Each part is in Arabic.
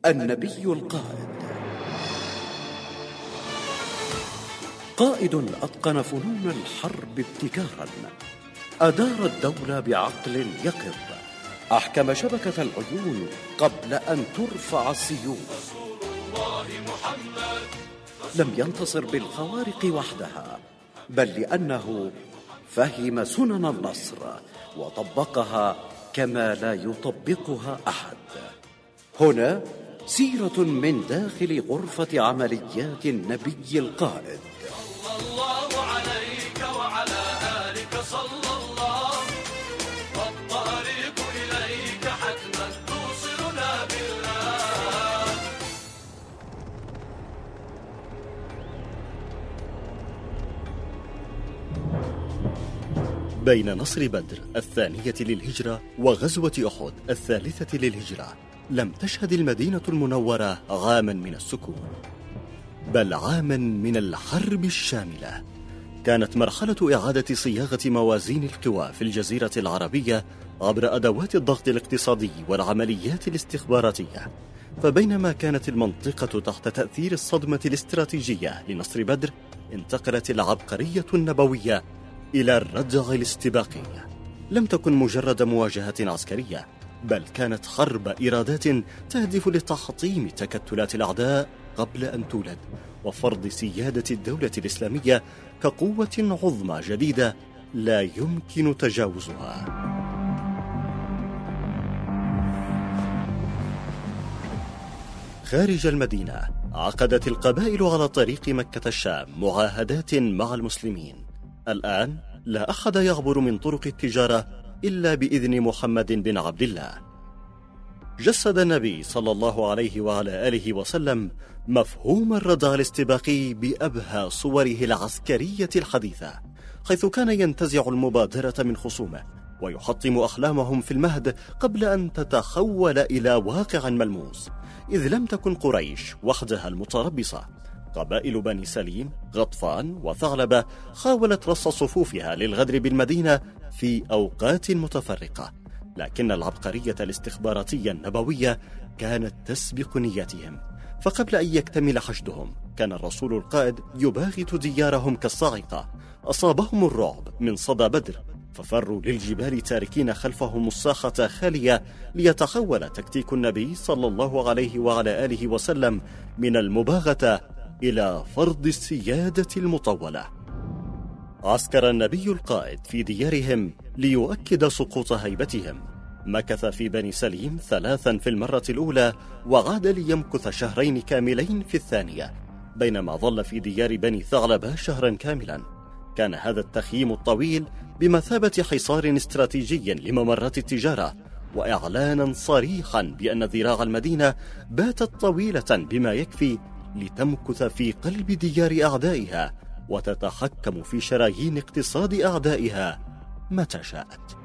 النبي القائد. قائد أتقن فنون الحرب ابتكارا، أدار الدولة بعقل يقظ، أحكم شبكة العيون قبل أن ترفع السيوف. لم ينتصر بالخوارق وحدها، بل لأنه فهم سنن النصر وطبقها كما لا يطبقها أحد. هنا سيرة من داخل غرفة عمليات النبي القائد. صلى الله عليك وعلى آلك صلى الله، والطريق إليك حتما توصلنا بالله. بين نصر بدر الثانية للهجرة وغزوة أحد الثالثة للهجرة لم تشهد المدينة المنورة عاما من السكون، بل عاما من الحرب الشاملة. كانت مرحلة إعادة صياغة موازين القوى في الجزيرة العربية عبر أدوات الضغط الاقتصادي والعمليات الاستخباراتية. فبينما كانت المنطقة تحت تأثير الصدمة الاستراتيجية لنصر بدر، انتقلت العبقرية النبوية إلى الردع الاستباقي. لم تكن مجرد مواجهة عسكرية، بل كانت حرب إرادات تهدف لتحطيم تكتلات الأعداء قبل أن تولد، وفرض سيادة الدولة الإسلامية كقوة عظمى جديدة لا يمكن تجاوزها. خارج المدينة عقدت القبائل على طريق مكة الشام معاهدات مع المسلمين. الآن لا أحد يعبر من طرق التجارة إلا بإذن محمد بن عبد الله. جسد النبي صلى الله عليه وعلى آله وسلم مفهوم الردع الاستباقي بأبهى صوره العسكرية الحديثة، حيث كان ينتزع المبادرة من خصومه ويحطم أحلامهم في المهد قبل أن تتحول إلى واقع ملموس. إذ لم تكن قريش وحدها المتربصة، قبائل بني سليم، غطفان وثعلبة حاولت رص صفوفها للغدر بالمدينة في أوقات متفرقة، لكن العبقرية الاستخباراتية النبوية كانت تسبق نياتهم. فقبل أن يكتمل حشدهم كان الرسول القائد يباغت ديارهم كالصاعقة. أصابهم الرعب من صدى بدر، ففروا للجبال تاركين خلفهم الساحة خالية، ليتحول تكتيك النبي صلى الله عليه وعلى آله وسلم من المباغتة إلى فرض السيادة المطولة. عسكر النبي القائد في ديارهم ليؤكد سقوط هيبتهم. مكث في بني سليم 3 في المرة الأولى، وعاد ليمكث 2 كاملين في الثانية، بينما ظل في ديار بني ثعلبة 1 كاملا. كان هذا التخييم الطويل بمثابة حصار استراتيجي لممرات التجارة، وإعلانا صريحا بأن ذراع المدينة باتت طويلة بما يكفي لتمكث في قلب ديار أعدائها وتتحكم في شرايين اقتصاد أعدائها متى شاءت.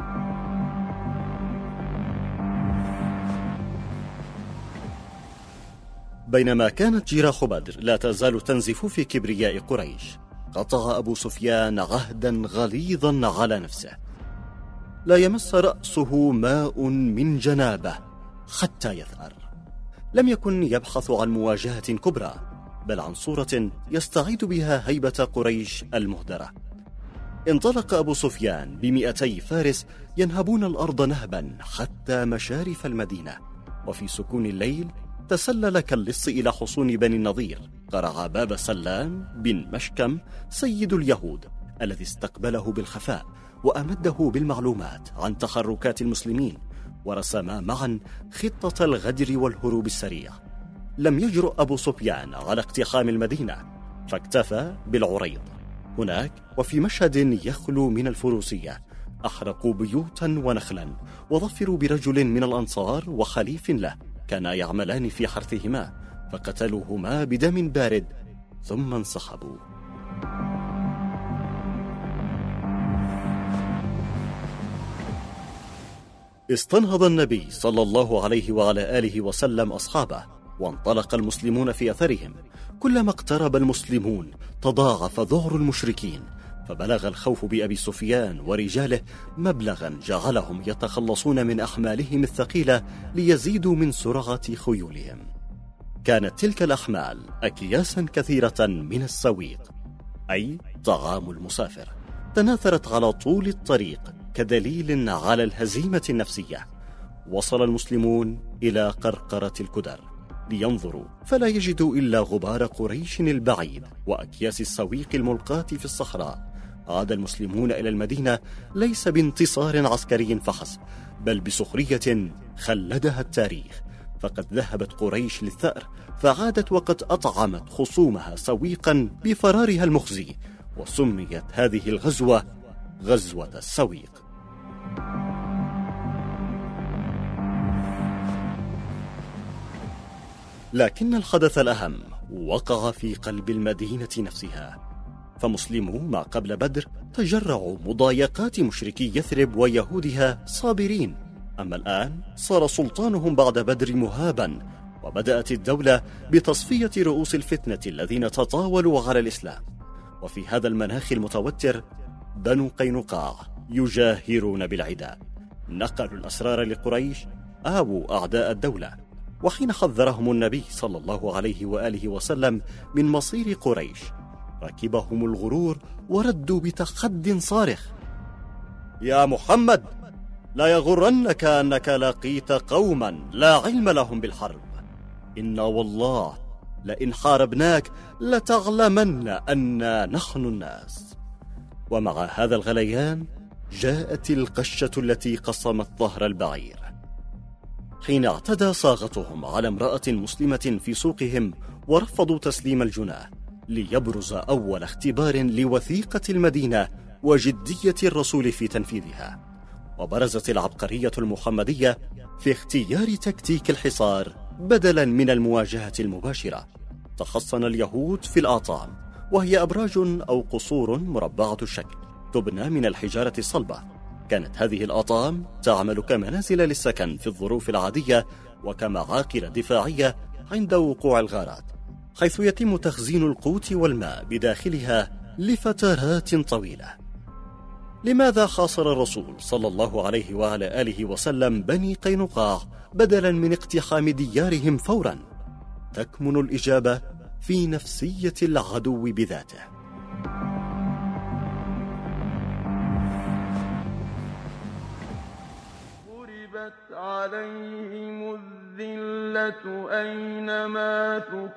بينما كانت جراح بدر لا تزال تنزف في كبرياء قريش، قطع أبو سفيان عهدا غليظا على نفسه: لا يمس رأسه ماء من جنابه حتى يثأر. لم يكن يبحث عن مواجهة كبرى، بل عن صورة يستعيد بها هيبة قريش المهدرة. انطلق أبو سفيان ب200 فارس ينهبون الأرض نهبا حتى مشارف المدينة، وفي سكون الليل تسلل كاللص إلى حصون بني النضير. قرع باب سلام بن مشكم سيد اليهود الذي استقبله بالخفاء وأمده بالمعلومات عن تحركات المسلمين، ورسما معا خطة الغدر والهروب السريع. لم يجرؤ أبو سفيان على اقتحام المدينة، فاكتفى بالعريض. هناك وفي مشهد يخلو من الفروسية أحرقوا بيوتا ونخلا، وظفروا برجل من الأنصار وخليف له كانا يعملان في حرثهما، فقتلوهما بدم بارد ثم انسحبوا. استنهض النبي صلى الله عليه وعلى آله وسلم أصحابه، وانطلق المسلمون في أثرهم. كلما اقترب المسلمون تضاعف ذعر المشركين، فبلغ الخوف بأبي سفيان ورجاله مبلغا جعلهم يتخلصون من أحمالهم الثقيلة ليزيدوا من سرعة خيولهم. كانت تلك الأحمال أكياسا كثيرة من السويق، أي طعام المسافر، تناثرت على طول الطريق كدليل على الهزيمة النفسية. وصل المسلمون إلى قرقرة الكدر لينظروا، فلا يجدوا إلا غبار قريش البعيد وأكياس السويق الملقاة في الصحراء. عاد المسلمون إلى المدينة ليس بانتصار عسكري فحسب، بل بسخرية خلدها التاريخ، فقد ذهبت قريش للثأر، فعادت وقد أطعمت خصومها سويقا بفرارها المخزي، وسميت هذه الغزوة غزوة السويق. لكن الحدث الأهم وقع في قلب المدينة نفسها، فمسلمو ما قبل بدر تجرعوا مضايقات مشركي يثرب ويهودها صابرين، أما الآن صار سلطانهم بعد بدر مهابا، وبدأت الدولة بتصفية رؤوس الفتنة الذين تطاولوا على الإسلام. وفي هذا المناخ المتوتر بنو قينقاع يجاهرون بالعداء، نقلوا الأسرار لقريش، آووا أعداء الدولة. وحين حذرهم النبي صلى الله عليه وآله وسلم من مصير قريش ركبهم الغرور وردوا بتحد صارخ: يا محمد، لا يغرنك أنك لقيت قوما لا علم لهم بالحرب، إنا والله لئن حاربناك لتعلمن أننا نحن الناس. ومع هذا الغليان جاءت القشة التي قصمت ظهر البعير، حين اعتدى صاغتهم على امرأة مسلمة في سوقهم ورفضوا تسليم الجناه، ليبرز أول اختبار لوثيقة المدينة وجدية الرسول في تنفيذها. وبرزت العبقرية المحمدية في اختيار تكتيك الحصار بدلا من المواجهة المباشرة. تحصن اليهود في الأعطام، وهي أبراج أو قصور مربعة الشكل تبنى من الحجارة الصلبة. كانت هذه الأطام تعمل كمنازل للسكن في الظروف العادية وكمعاقل دفاعية عند وقوع الغارات، حيث يتم تخزين القوت والماء بداخلها لفترات طويلة. لماذا حاصر الرسول صلى الله عليه وعلى آله وسلم بني قينقاع بدلا من اقتحام ديارهم فورا؟ تكمن الإجابة في نفسية العدو بذاته. ضربت عليهم الذلة أينما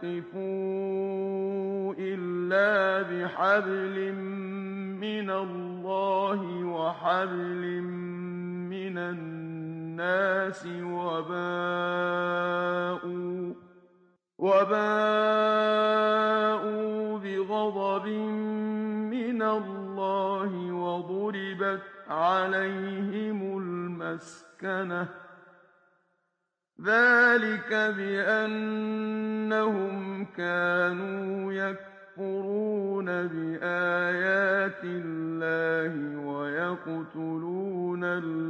ثقفوا إلا بحبل من الله وحبل من الناس وباءوا بغضب من الله وضربت عليهم المسكنة، ذلك بأنهم كانوا يكفرون بآيات الله ويقتلون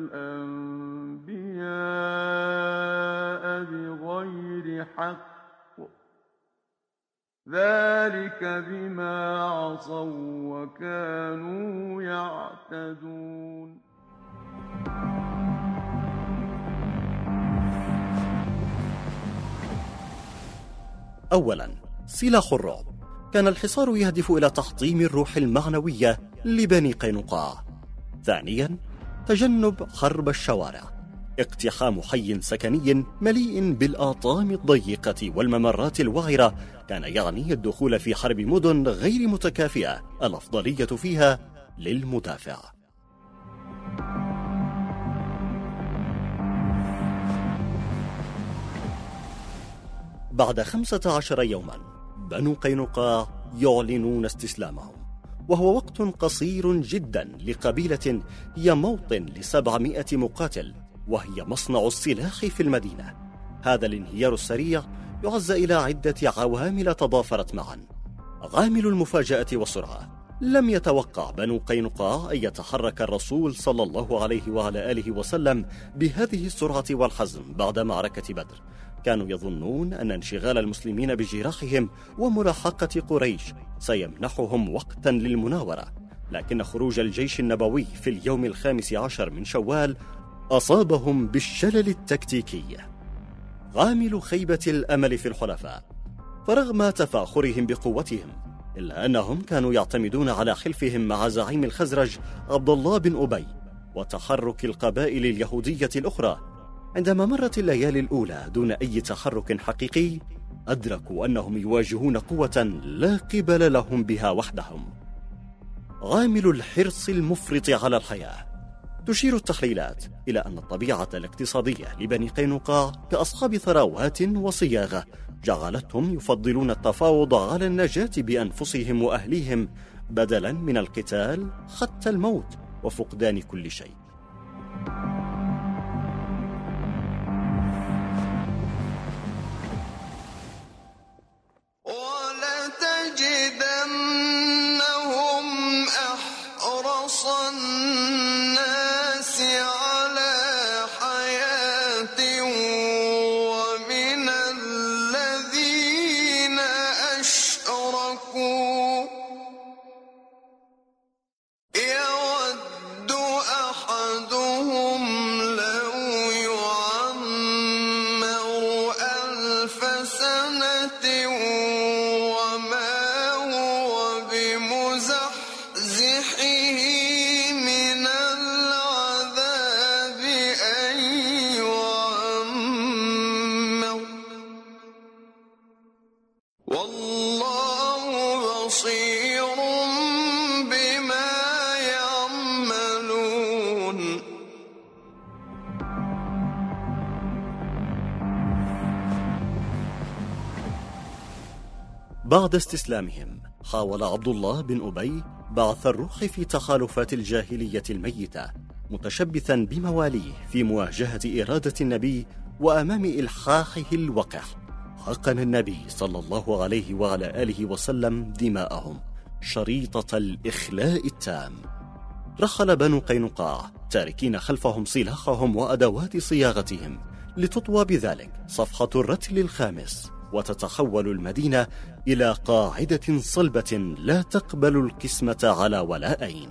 الأنبياء بغير حق، ذلك بما عصوا وكانوا يعتدون. أولا، سلاح الرعب. كان الحصار يهدف إلى تحطيم الروح المعنوية لبني قينقاع. ثانيا، تجنب حرب الشوارع. اقتحام حي سكني مليء بالآطام الضيقة والممرات الوعرة كان يعني الدخول في حرب مدن غير متكافئة الأفضلية فيها للمدافع. بعد 15 يوما بنو قينقاع يعلنون استسلامهم، وهو وقت قصير جدا لقبيلة هي موطن ل700 مقاتل، وهي مصنع السلاح في المدينة. هذا الانهيار السريع يعزى إلى عدة عوامل تضافرت معا. عامل المفاجأة والسرعة. لم يتوقع بنو قينقاع أن يتحرك الرسول صلى الله عليه وعلى آله وسلم بهذه السرعة والحزم بعد معركة بدر. كانوا يظنون أن انشغال المسلمين بجراحهم وملاحقة قريش سيمنحهم وقتا للمناورة، لكن خروج الجيش النبوي في اليوم 15 من شوال أصابهم بالشلل التكتيكي. غامل خيبة الأمل في الحلفاء، فرغم تفاخرهم بقوتهم إلا أنهم كانوا يعتمدون على حلفهم مع زعيم الخزرج عبد الله بن أبي وتحرك القبائل اليهودية الأخرى. عندما مرت الليالي الأولى دون أي تحرك حقيقي، أدركوا أنهم يواجهون قوة لا قبل لهم بها وحدهم. غامل الحرص المفرط على الحياة. تشير التحليلات إلى أن الطبيعة الاقتصادية لبني قينقاع كأصحاب ثروات وصياغة جعلتهم يفضلون التفاوض على النجاة بأنفسهم وأهليهم بدلا من القتال حتى الموت وفقدان كل شيء. ولتجدنهم أحرص الناس على حياة ومن الذين أشركوا يود أحدهم لو يعمر 1000 سنة وما هو بمزحزحه من العذاب أن يعمر والله بصير بما يعملون. بعد استسلامهم حاول عبد الله بن أبي بعث الروح في تخالفات الجاهلية الميتة، متشبثا بمواليه في مواجهة إرادة النبي وأمام إلحاحه الوقح. حقن النبي صلى الله عليه وعلى آله وسلم دماءهم شريطة الإخلاء التام. رحل بنو قينقاع تاركين خلفهم سلاحهم وأدوات صياغتهم، لتطوى بذلك صفحة الرتل الخامس، وتتحول المدينة إلى قاعدة صلبة لا تقبل القسمة على ولاءين.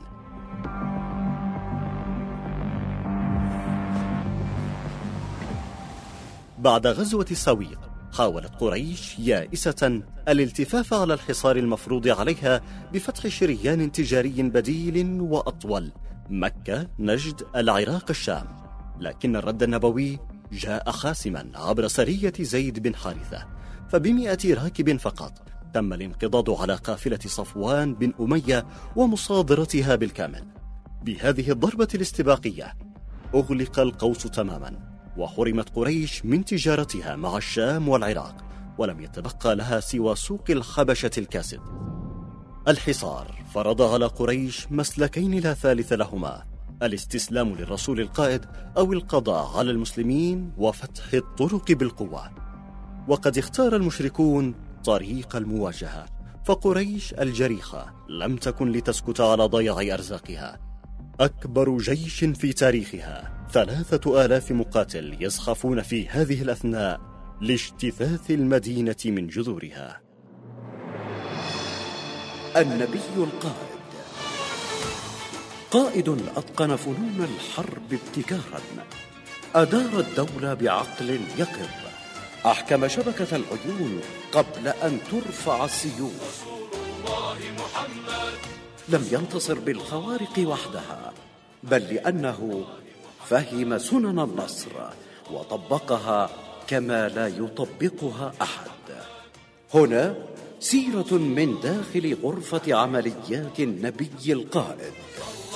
بعد غزوة السويق حاولت قريش يائسة الالتفاف على الحصار المفروض عليها بفتح شريان تجاري بديل وأطول، مكة، نجد، العراق، الشام. لكن الرد النبوي جاء حاسما عبر سرية زيد بن حارثة، ف100 راكب فقط تم الانقضاض على قافلة صفوان بن أمية ومصادرتها بالكامل. بهذه الضربة الاستباقية أغلق القوس تماما، وحرمت قريش من تجارتها مع الشام والعراق، ولم يتبقى لها سوى سوق الحبشة الكاسد. الحصار فرض على قريش مسلكين لا ثالث لهما: الاستسلام للرسول القائد أو القضاء على المسلمين وفتح الطرق بالقوة. وقد اختار المشركون طريق المواجهة، فقريش الجريحة لم تكن لتسكت على ضياع أرزاقها. أكبر جيش في تاريخها 3000 مقاتل يزخفون في هذه الأثناء لاجتثاث المدينة من جذورها. النبي القائد، قائد أتقن فنون الحرب ابتكارا، أدار الدولة بعقل يقظ، أحكم شبكة العيون قبل أن ترفع السيوف. لم ينتصر بالخوارق وحدها، بل لأنه فهم سنن النصر وطبقها كما لا يطبقها أحد. هنا سيرة من داخل غرفة عمليات النبي القائد.